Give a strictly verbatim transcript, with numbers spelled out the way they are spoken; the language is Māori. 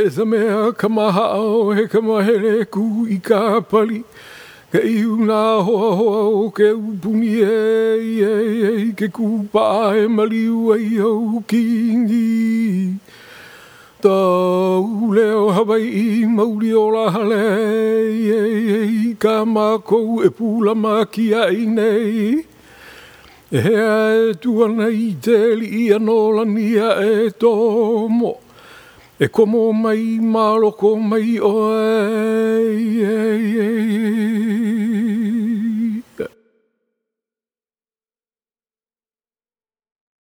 e sa mea ka maha o he ka mahere ku i ka pali. Ke iu nā hoa hoa o ke upuni e e e ke kupa e maliu ai au kingi. Tau leo Hawaii mauri o la hale e e ka mākou e pula maki ai nei. E hea e tuana i te li i anola nia e tomo. E komo mai maloko mai o e e e e